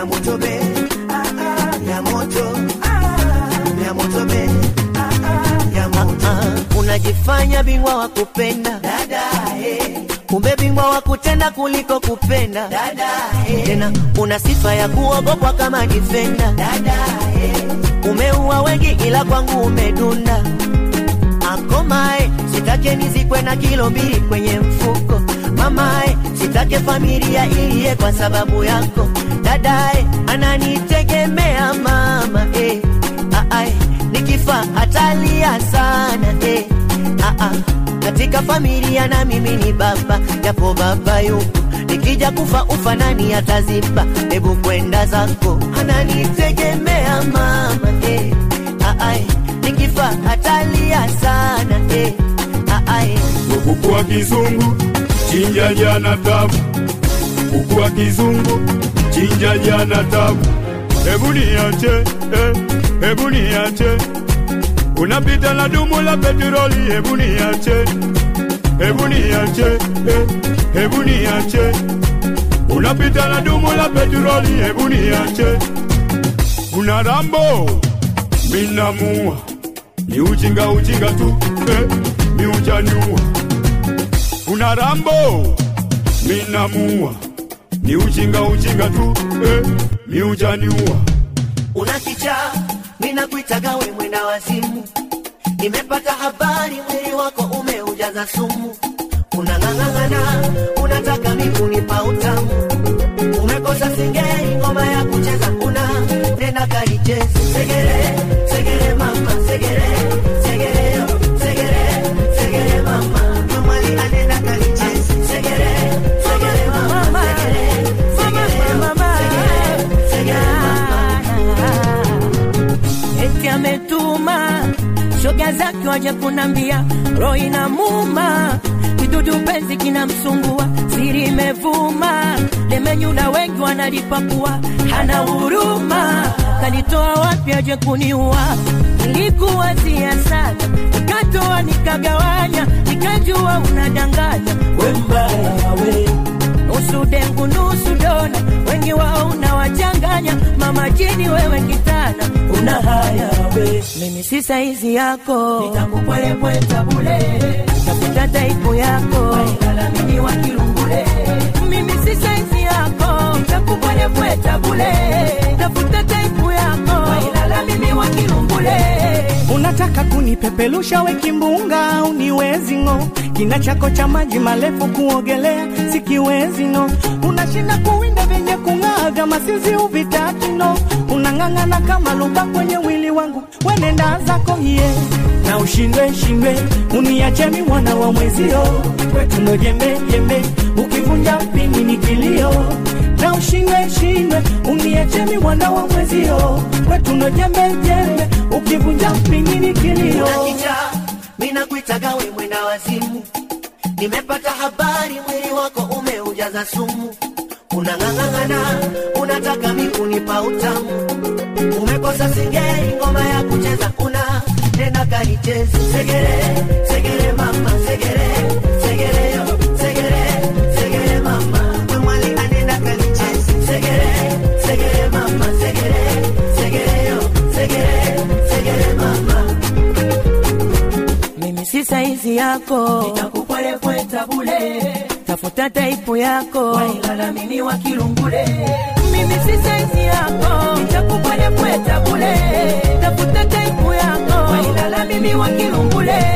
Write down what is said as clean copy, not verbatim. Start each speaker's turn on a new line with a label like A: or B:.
A: ya moto be, ya moto, ya moto be, ya moto. Unajifanya bingwa wa kupenda dada, kumbe bingwa wa kutenda kuliko kupenda dada, tena una sifa ya kuogopwa kama defender dada, umeua wengi ila kwangu umedunda. Akomae, sitake nizikwe na kilo 2 kwenye mfuko. Mamae, sitake familia iliye kwa sababu yako. Dadae, ananitegemea mama, nikifa atalia sana, katika familia na mimi ni baba, japo baba yuko. Nikija kufa ufa nani ataziba, hebu kwenda zako. Ananitegemea mama, nikifa atalia sana,
B: kuku wa kizungu chinja jana tabu, kuku wa kizungu chinja jana tabu. Hebu niache, hebu niache, unapita na dumu la petroli. Hebu niache, hebu niache, hebu niache, unapita na dumu la petroli. Hebu niache, una Rambo minamua, ni ujinga ujinga tu, mi ujanyua. Una Rambo minamua, ni ujinga ujinga tu, mi ujanyua.
A: Una kichaa, mina kuitaga we mwenda wazimu. Nimepata habari mwili wako umeujaza sumu. Unangangana, unataka mikunipa utamu. Umekosa singeri ngoma ya kucheza, una nenda kaicheze. Segere, segere mama, segere, segere yo, segere, segere mama. Mwali anenda kaicheze. Segere, segere mama, segere, segere mama, segere, segere mama.
C: Eti ametuma shoga zake waje kunambia, roho inamuma, kidudu penzi kinamsumbua, siri imevuma, lemenyuna wengi wanalipakua, hana huruma, kanitoa wapi aje kuniua. Nilikuwa sana, nikatoa nikagawanya, nikajua unadanganya, we mbaya we. Nusu dengu nusu dona, wengi wao unawachanganya, mama jini wewe kitana, una haya we. Mimi si saizi yako, nitakupwelepweta bule, tafuta taipu yako, wailala mimi wa kilungule. Mimi si saizi yako, nitakupwelepweta bule, tafuta taipu yako, wailala mimi wa kilungule.
D: Unataka kunipepelusha we kimbunga, uniwezi ngo. Kina chako cha maji marefu kuogelea sikiwezi no. Unashinda kuwinda venye kungaga masizi uvitaki no. Unangangana kama luba kwenye wili wangu, wenenda zako hiye. Na ushindwe shindwe, uniache mi mwana wa mwezio. Kwetu no jembe jembe, ukivunja mpini ni kilio. Na ushindwe shindwe, uniache mi mwana wa mwezio. Kwetu no jembe jembe, ukivunja mpini ni kilio.
A: Unakita, mina kuitaga we mwenda wazimu. Nimepata habari mwili wako umeujaza sumu. Unangangana, unataka mikunipa utamu. Umekosa singeri ngoma ya kucheza, una nenda kaicheze. Segere, segere mama, segere, segere yo, segere, segere mama. Mwali anenda kaicheze. Segere, segere mama, segere, segere yo, segere, segere mama.
C: Mimi si saizi yako, nitakupwelepweta bule, tafuta taipu yako, wailala mimi wa kilungule. Mimi si saizi yako, nitakupwelepweta bule, tafuta taipu yako, wailala mimi wa kilungule.